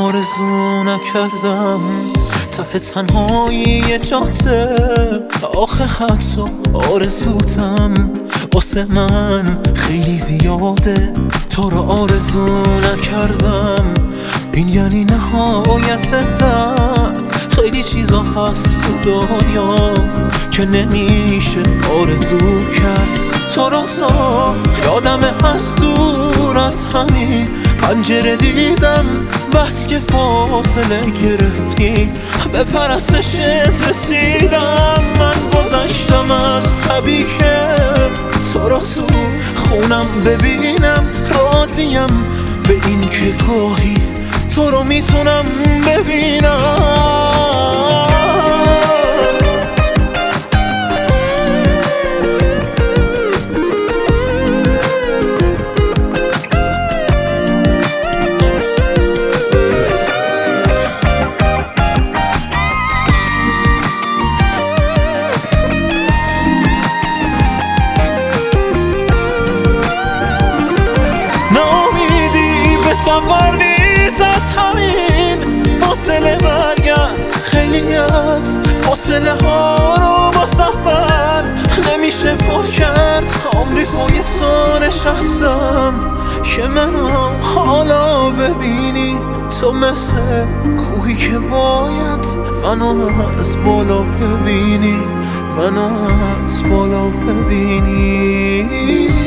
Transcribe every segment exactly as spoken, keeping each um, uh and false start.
آرزو نکردم ته تنهایی جاده، آخه حتی آرزوتم واسه من خیلی زیاده. تو رو آرزو نکردم این یعنی نهایت درد. خیلی چیزا هست تو دنیا که نمیشه آرزو کرد. تو رو تا یادمه از دور از همین پنجره دیدم، بس که فاصله گرفتی به پرستشت رسیدم. من گذشتم از طبیعی که تو رو تو خونم ببینم، راضیم به این که گاهی تو رو میتونم ببینم. سفر نیست از همین فاصله برگرد. خیلی از فاصله ها رو با سفر نمیشه پر کرد. عمری پای تو نشستم که منو حالا ببینی. تو مثل کوهی که باید منو از بالا ببینی، منو از بالا ببینی.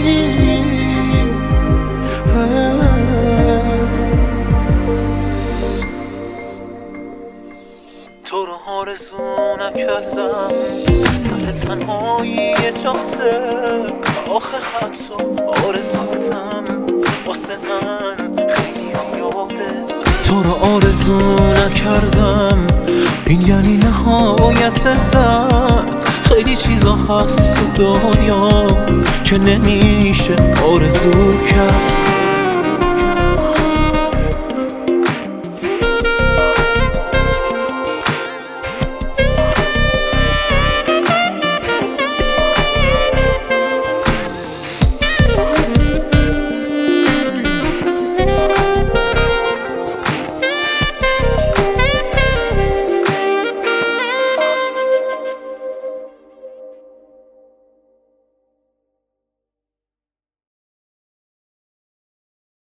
تو رو آرزو نکردم ته تنهایی جاده، آخه حتی آرزوتم واسه من خیلی زیاده. تو رو آرزو نکردم این یعنی نهایت درد. خیلی چیزا هست تو دنیا که نمیشه آرزو کرد.